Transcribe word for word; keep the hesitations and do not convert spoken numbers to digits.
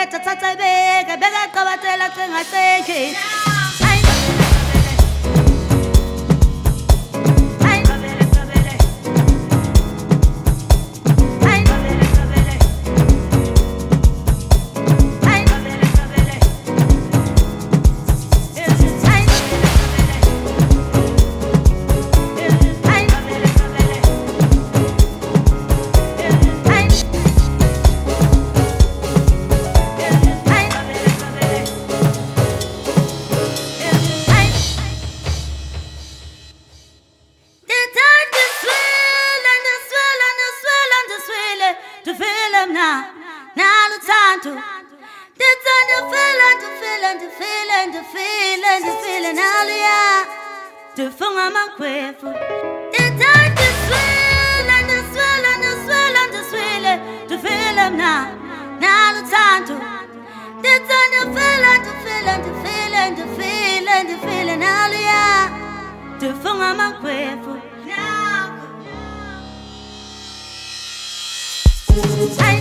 tathatha ibeke beka qabathela cengasekhe. To feel him now, now the time to. The time to feel and to feel and to feel and to feel and to feel and all yeah. To feel I'm a grateful. The time to swell and to swell and to swell and to swell it. To feel him now, now the time to. The time to feel and to feel and to feel and to feel and to feel and all yeah. To feel I'm a grateful. I